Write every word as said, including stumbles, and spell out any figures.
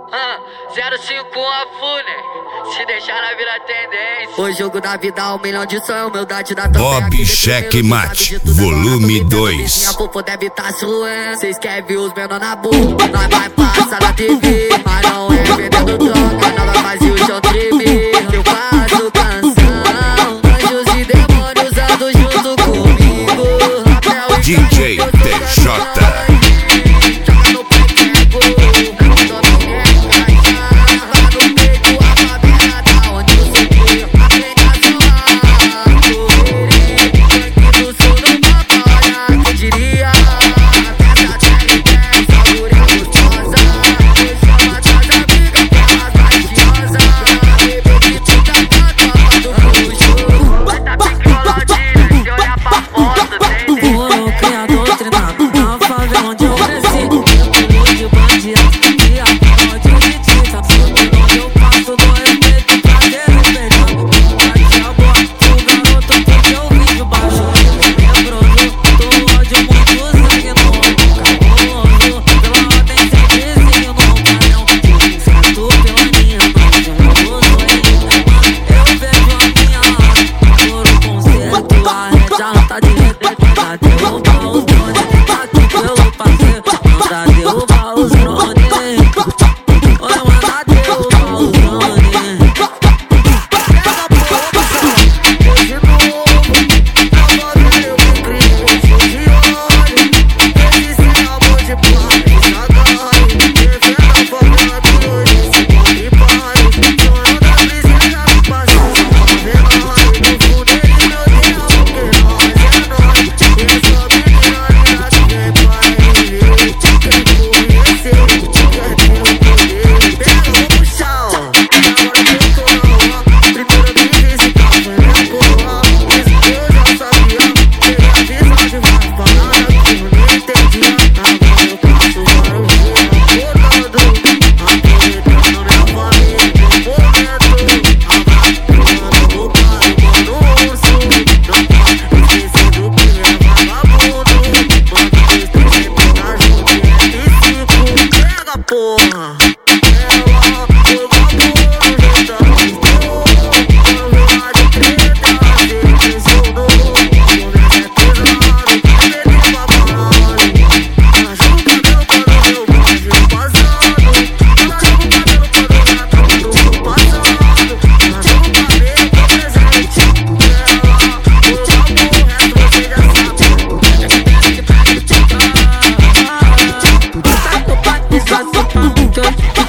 zero cinco a Fune, se deixar na vira tendência. O jogo da vida, um milhão de sonhos, humildade da tua Bob Checkmate, volume dois. Minha popo deve tá suando. Cês querem ver os menor na boca, nós vai passar na T V. Mas não é vendendo droga, nós vai fazer o chão tremer. Eu faço canção, anjos e demônios andam junto comigo. D J T J. Just